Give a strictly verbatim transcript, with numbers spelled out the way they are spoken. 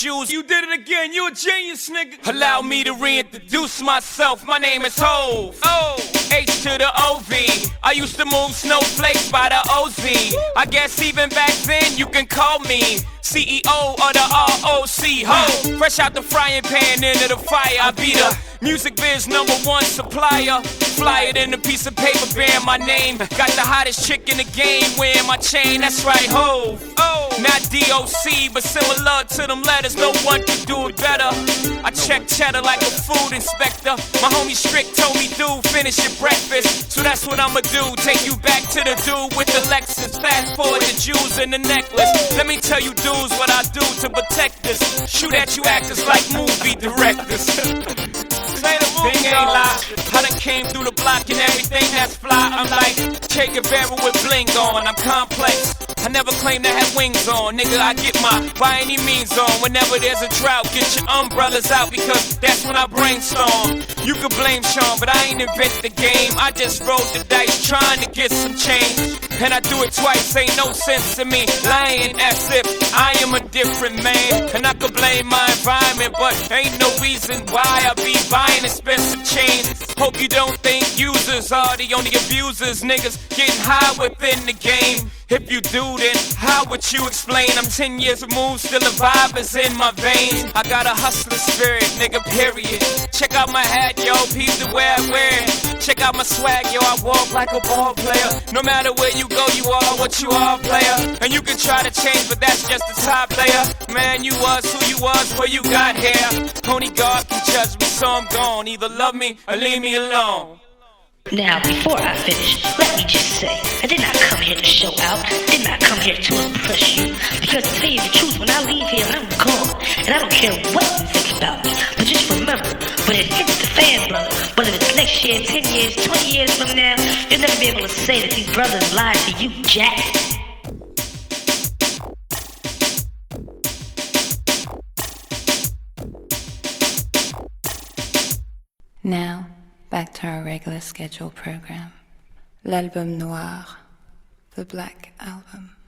Jules, you did it again, you a genius, nigga. Allow me to reintroduce myself, my name is Hov. Oh, H to the O V. I used to move snowflakes by the O Z. I guess even back then you can call me C E O of the R O C. Ho, fresh out the frying pan into the fire. I be the music biz number one supplier. Fly it in a piece of paper bearing my name. Got the hottest chick in the game wearing my chain. That's right, Hov. Oh, not D O C, but similar to them letters. No one can do it better. I check cheddar like a food inspector. My homie Strick told me, dude, finish your breakfast. So that's what I'ma do. Take you back to the dude with the Lexus. Fast forward the jewels and the necklace. Let me tell you, dudes, what I do to protect this. Shoot at you actors like movie directors. Thing ain't lie. I done came through the block and everything that's fly. I'm like Che Guevara with bling on. I'm complex. I never claim to have wings on. Nigga, I get my by any means on. Whenever there's a drought, get your umbrellas out because that's when I brainstorm. You could blame Sean, but I ain't invent the game. I just rolled the dice trying to get some change. And I do it twice, ain't no sense to me. Lying as if I am a different man. And I could blame my environment, but ain't no reason why I be buying expensive chains. Hope you don't think users are the only abusers. Niggas getting high within the game. If you do, then how would you explain? I'm ten years removed, still a vibe is in my veins. I got a hustler spirit, nigga, period. Check out my hat, yo, peep the way I wear it. Check out my swag, yo, I walk like a ball player. No matter where you go, you are what you are, player. And you can try to change, but that's just the top player. Man, you was who you was, where you got here. Only God can judge me, so I'm gone. Either love me or leave me alone. Now, before I finish, let me just say, I did not come here to show out, did not come here to impress you, because to tell you the truth, when I leave here, I'm gone, and I don't care what you think about me, but just remember, when it hits the fan, brother, whether it's next year, ten years, twenty years from now, you'll never be able to say that these brothers lied to you, Jack. Now, back to our regular scheduled program. L'Album Noir, the Black Album.